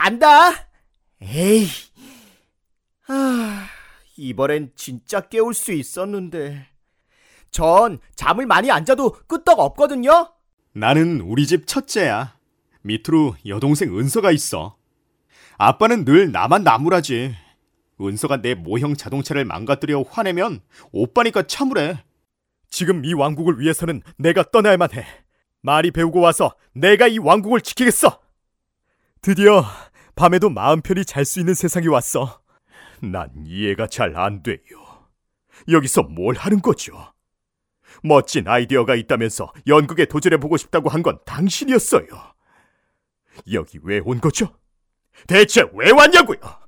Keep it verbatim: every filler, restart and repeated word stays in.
간다. 에이, 아, 이번엔 진짜 깨울 수 있었는데. 전 잠을 많이 안 자도 끄떡 없거든요. 나는 우리 집 첫째야. 밑으로 여동생 은서가 있어. 아빠는 늘 나만 나무라지. 은서가 내 모형 자동차를 망가뜨려 화내면 오빠니까 참으래. 지금 이 왕국을 위해서는 내가 떠나야만 해. 말이 배우고 와서 내가 이 왕국을 지키겠어. 드디어 밤에도 마음 편히 잘 수 있는 세상이 왔어. 난 이해가 잘 안 돼요. 여기서 뭘 하는 거죠? 멋진 아이디어가 있다면서 연극에 도전해보고 싶다고 한 건 당신이었어요. 여기 왜 온 거죠? 대체 왜 왔냐고요?